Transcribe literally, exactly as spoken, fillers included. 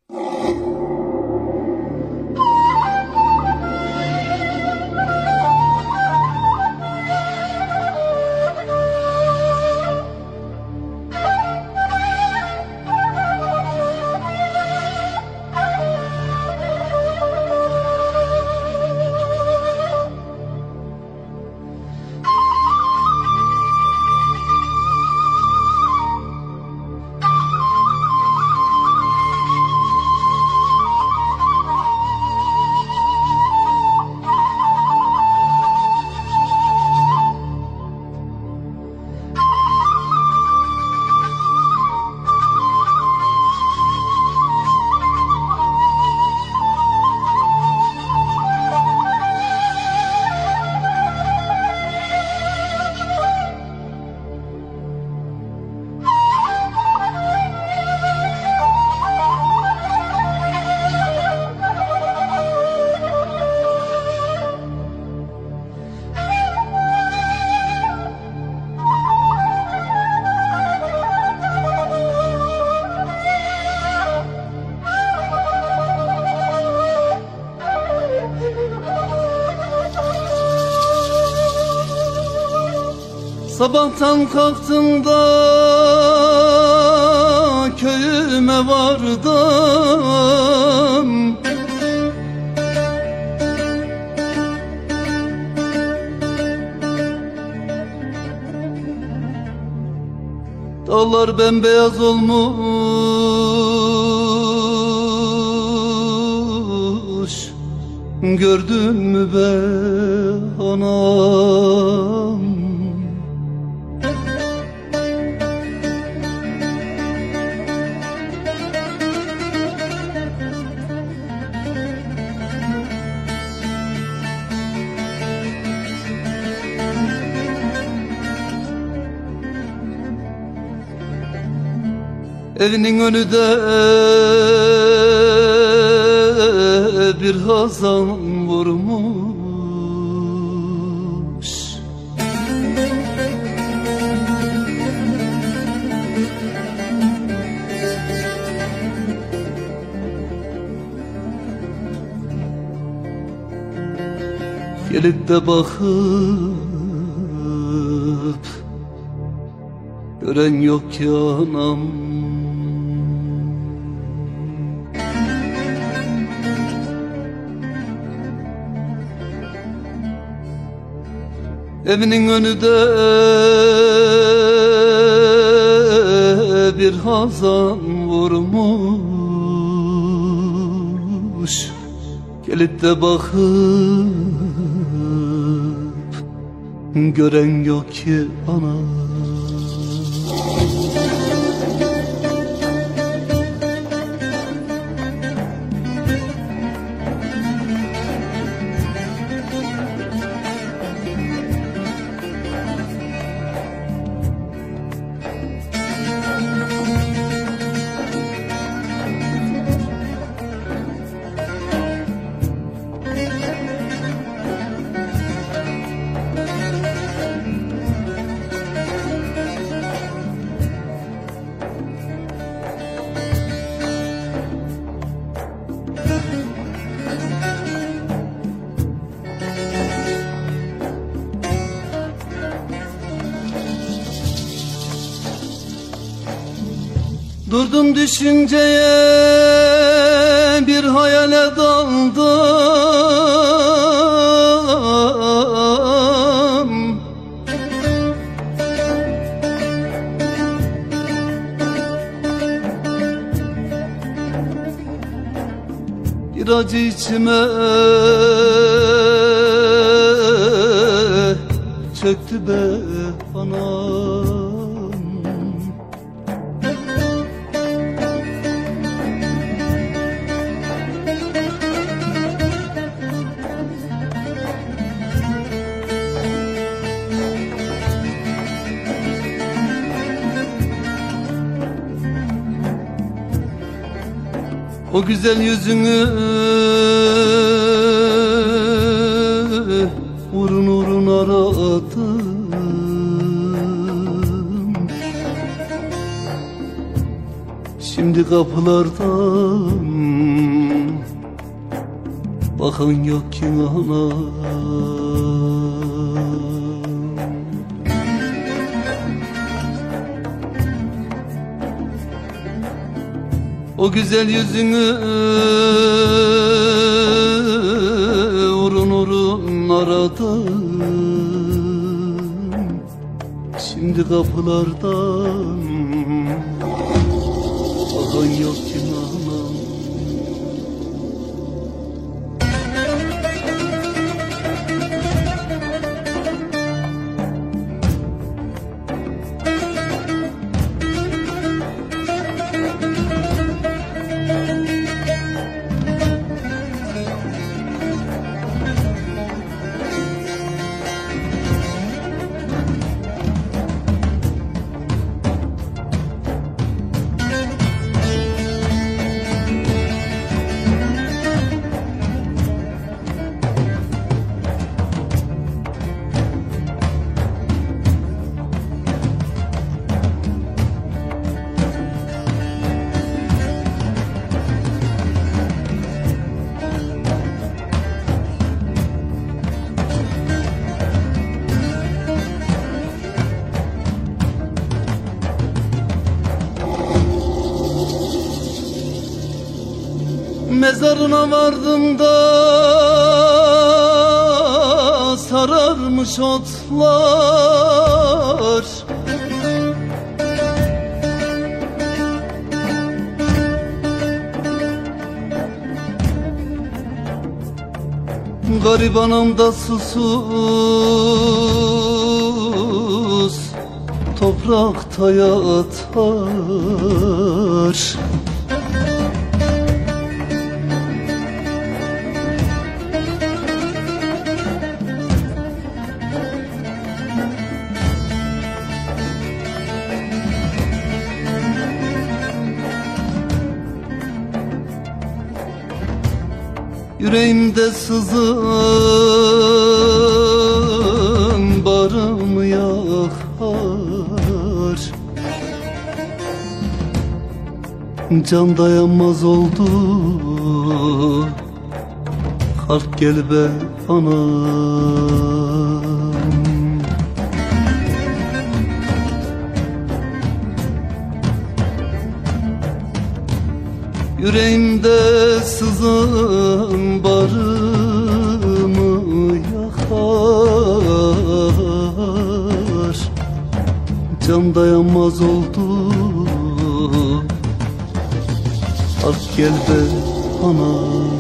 Sabahtan kalktım da köyüme vardım. Dağlar bembeyaz olmuş, gördün mü be anam? Evinin önü de bir hazan vurmuş. Gelip de bakıp gören yok ki anam. Evinin önü de bir hazan vurmuş. Gelip de bakıp gören yok ki ana. Durdum düşünceye, bir hayale daldım. Bir acı içime çöktü be anam. O güzel yüzünü urun urun aradım. Şimdi kapılardan bakan yok ki ana. O güzel yüzünü urun urun aradım. Şimdi kapılardan bakan yok ki anam. Mezarına vardım da sararmış otlar. Garip anam da susuz toprakta yatar. Yüreğimde sızın barımı yakar. Can dayanmaz oldu, kalk gel be anam. Yüreğimde sızın barımı yakar. Can dayanmaz oldu, kalk gel be anam.